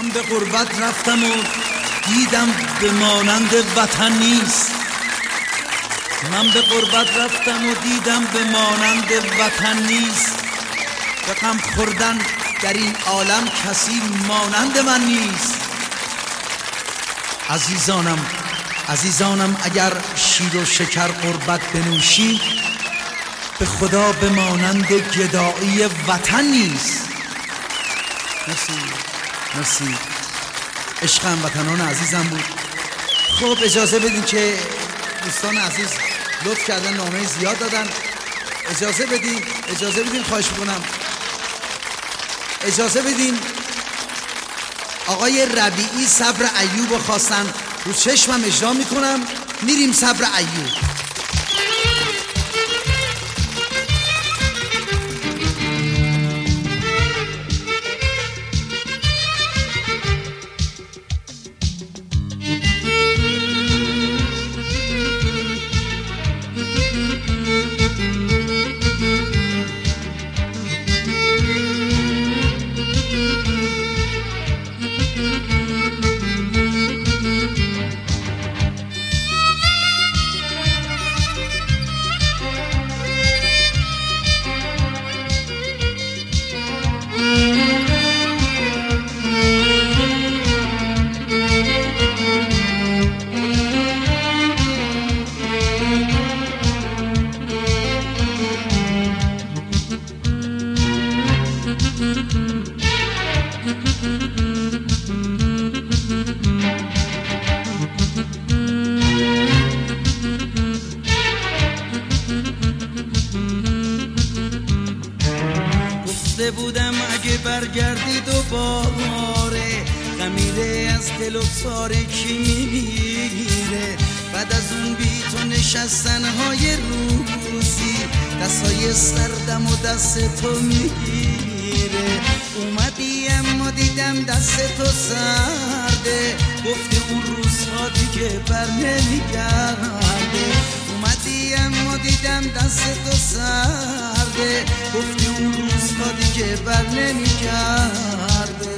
من به غربت رفتم و دیدم به مانند وطن نیست. من به غربت رفتم و دیدم به مانند وطن نیست. به غم خوردن در این عالم کسی مانند من نیست. عزیزانم اگر شیر و شکر غربت بنوشی، به خدا به مانند گدایی وطن نیست. مرسی. عشق هموطنان عزیزم بود. خب اجازه بدین که دوستان عزیز لطف کردن نامه زیاد دادن. اجازه بدین خواهش میکنم. اجازه بدین آقای ربیعی صبر ایوب رو خواستن، رو چشمم اجرا میکنم. میریم صبر ایوب. بودم اگه برگردی دوباره، خمیره از دل و ساره کی میمیره. بعد از اون بی تو نشستنهای روزی، دستای سردم و دست تو میگیره. اومدی اما دیدم دست تو سرده، گفتی اون روزها دیگه بر نمیگرده. اومدی اما دیدم دست تو سرده، گفتی اون روزها دیگه بر نمیگرده.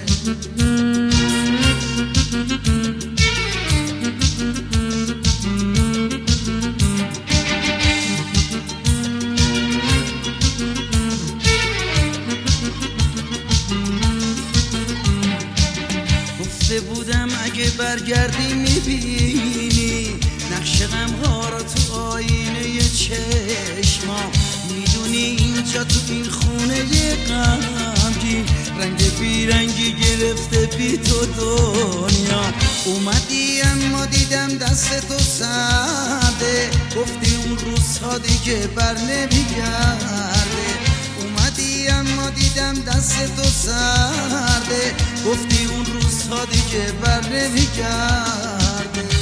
گفته بودم اگه برگردی میبینی نقش غمها را تو آینه چشما. میدونی اینجا تو این خونه غمگین، رنگ بیرنگی گرفته بی تو دنیا. اومدی اما دیدم دست تو سرده، گفتی اون روزها دیگه بر نمیگرده. اومدی اما دیدم دست تو سرده، گفتی اون روزها دیگه بر نمیگرده.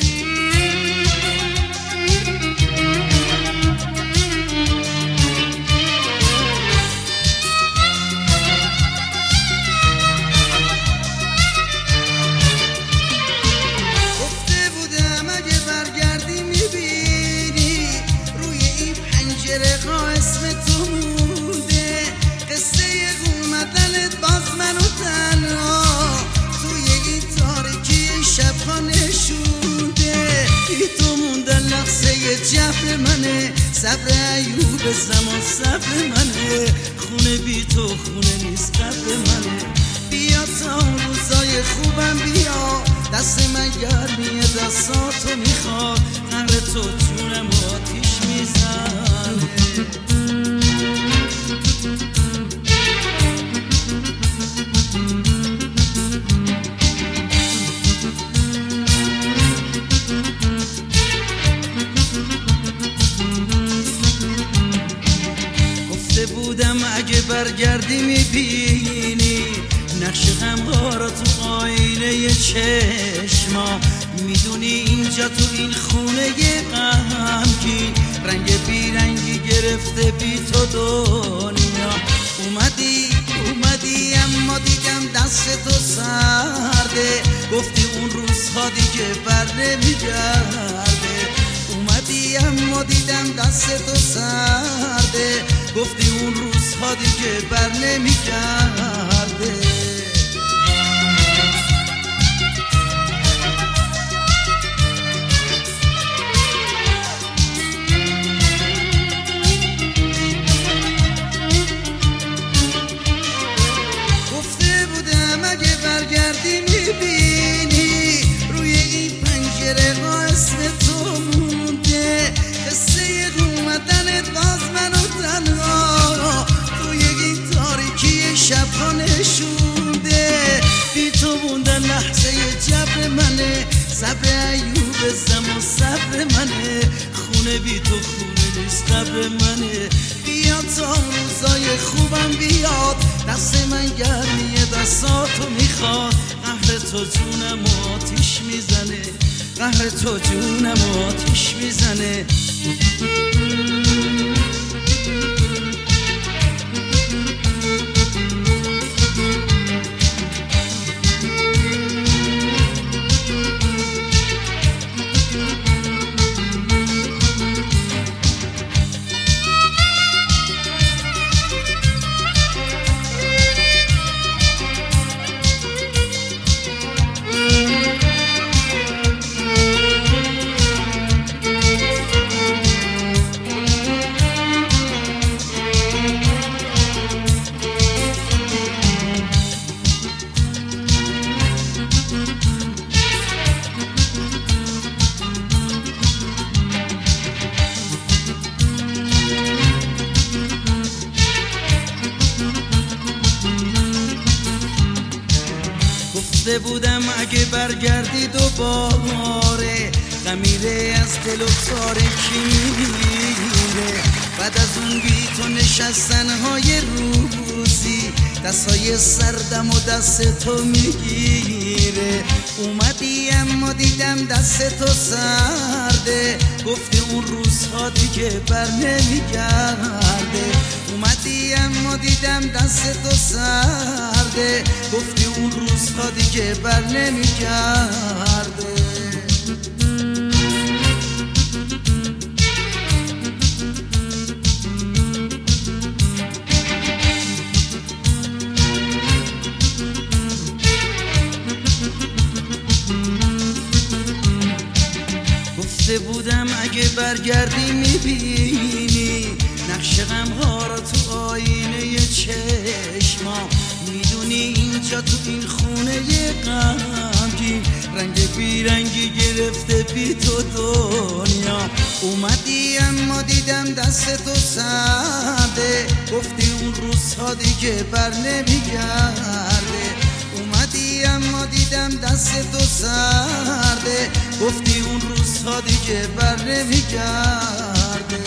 جبر منه صبر ایوب زمان، صبر منه خونه بی تو خونه نیست قبر منه. بیا تا اون روزای خوبم بیا، دست من گرمیه دستاتو میخواد، قهر تو جونم آتیش میزنه. بودم اگه برگردی میبینی نقش غمها را تو آینه چشما. میدونی اینجا تو این خونه غمگین، رنگ بیرنگی گرفته بی تو دنیا. اومدی اما دیدم دست تو سرده، گفتی اون روزها دیگه بر نمیگرده. اومدی اما دیدم دست تو سرده، گفتی اون روزها دیگه بر نمیگرده. شبها نشونده، بی تو موندن لحظه جبر منه، صبر ایوب زمان صبر منه، خونه بی تو خونه نیست قبر منه. بیاد تا روزای خوبم بیاد، دست من گرمیه دستاتو میخواد، قهر تو جونم آتیش میزنه، قهر تو جونم آتیش میزنه. گفته بودم اگه برگردی دوباره، غمیره از دل و تاریکی میره، بعد از اون بی تو نشستنهای روزی، دستای سردم و دست تو میگیره. اومدی اما دیدم دست تو سرده، گفتی اون روزها دیگه بر نمیگرده. اومدی اما دیدم دست تو سرده، گفتی اون روزها دیگه بر نمیگرده. گفته بودم اگه برگردی میبینی نقش غمها را تو آینه چشما، میدونی اینجا تو این خونه غمگین رنگ بیرنگی گرفته بی تو دنیا. اومدی اما دیدم دست تو سرده، گفتی اون روزها دیگه بر نمیگرده. اومدی اما دیدم دست تو سرده، گفتی اون روزها دیگه بر نمیگرده.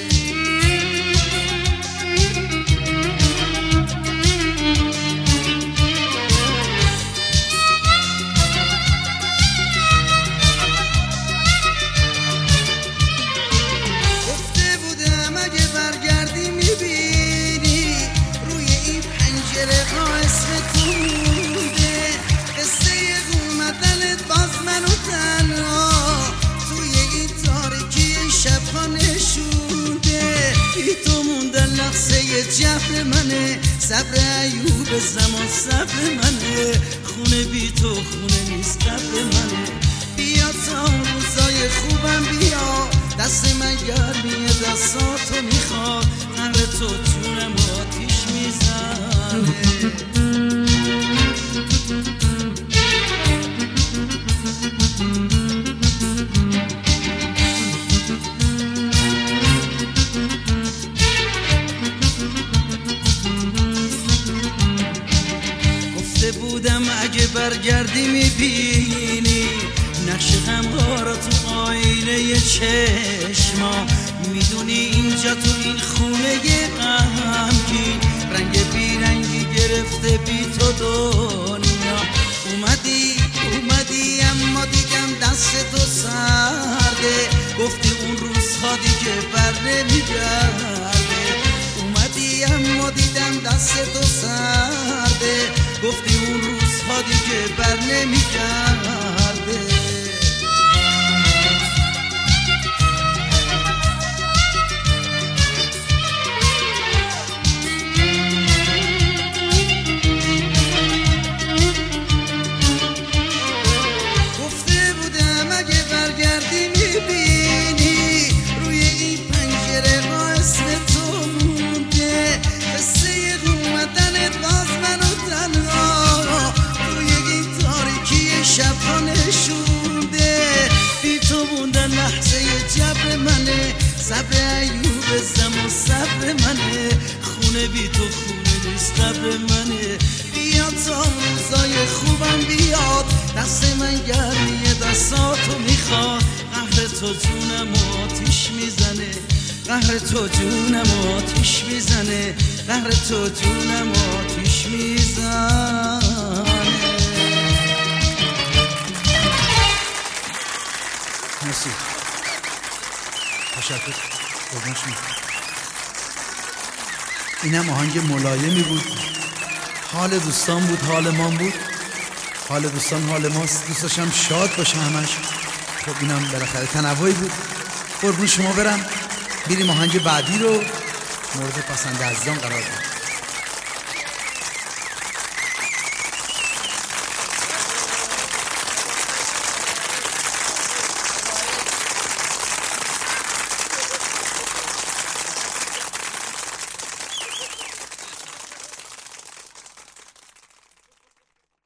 گفته بودم اگه برگردی میبینی روی این پنجره ها اسم تو مونده، قصه اومدنت باز منو تنها توی این تاریکی شبها نشونده. بی تو موندن لحظه جبر منه، صبر ایوب زمان صبر منه، خونه بی تو خونه نیست قبر منه. بیا تا روزای خوبم بیا، دست من گرمیه دستاتو میخواد، قهر تو جونم آتیش میزنه. بودم اگه برگردی میبینی نقش غمها را تو آینه چشما، میدونی اینجا تو این خونه غمگین رنگ بیرنگی گرفته بی تو دنیا. اومدی اما دیدم دست تو سرده، گفتی اون روزها دیگه بر نمیگرده. اومدی اما دیدم دست تو سرده، گفتی اون روزها دیگه بر نمیگرده. گفته بودم اگه برگردی میبینی روی این پنجره ها اسم تو مونده، قصه اومدنت باز منو تنها توی این تاریکی شبها نشونده. بی تو موندن لحظه جبر منه، صبر ایوب زمان صبر منه، خونه بی تو خونه نیست قبر منه. دست من گرمی دستاتو میخواد قهر تو جونم آتیش میزنه قهر تو جونم آتیش میزنه قهر تو جونم آتیش میزنه مرسی تشکر قربان شما اینم آهنگ ملایمی بود حال دوستان بود حال ما بود حال دوستان حال ماست دوست داشتم شاد باشه همش خب اینم بالاخره تنوعی بود قربون شما برم بریم آهنگ بعدی رو مورد پسند عزیزان قرار بدیم